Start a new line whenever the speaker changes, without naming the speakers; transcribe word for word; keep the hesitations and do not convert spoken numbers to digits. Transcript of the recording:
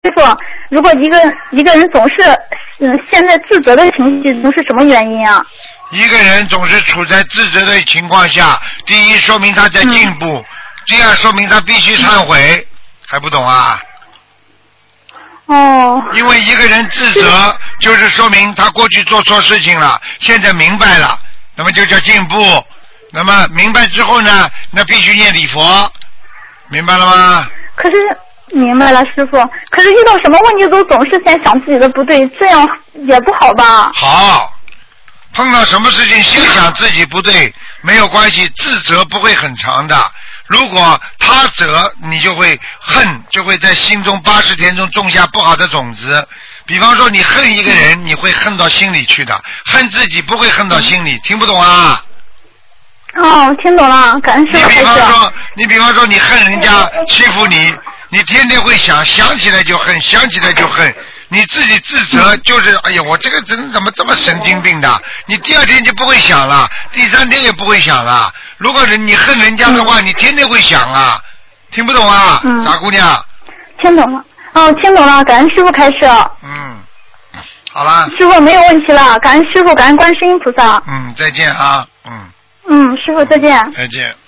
傅，如果一个一个人总是嗯陷在自责的情绪中，是什么原因啊？
一个人总是处在自责的情况下，第一说明他在进步，嗯、第二说明他必须忏悔，还不懂啊？
哦。
因为一个人自责，就是说明他过去做错事情了，现在明白了，那么就叫进步。那么明白之后呢，那必须念礼佛，明白了吗？
可是。明白了，师傅。可是遇到什么问题都总是先想自己的不对，这样也不好吧？
好，碰到什么事情先想自己不对没有关系，自责不会很长的。如果他责，你就会恨，就会在心中八十天中种下不好的种子。比方说你恨一个人，你会恨到心里去的，恨自己不会恨到心里。听不懂啊？
哦，听懂了，感恩师傅。
你比方说，你比方说你恨人家欺负你，你天天会想，想起来就恨，想起来就恨。你自己自责就是，哎呀，我这个人怎么这么神经病的？你第二天就不会想了，第三天也不会想了。如果人你恨人家的话，你天天会想啊。听不懂啊，
嗯、
傻姑娘？
听懂了，哦，听懂了，感恩师傅开示。
嗯，好了。
师傅没有问题了，感恩师傅，感恩观世音菩萨。
嗯，再见啊，嗯。
嗯，师傅再见。
再见。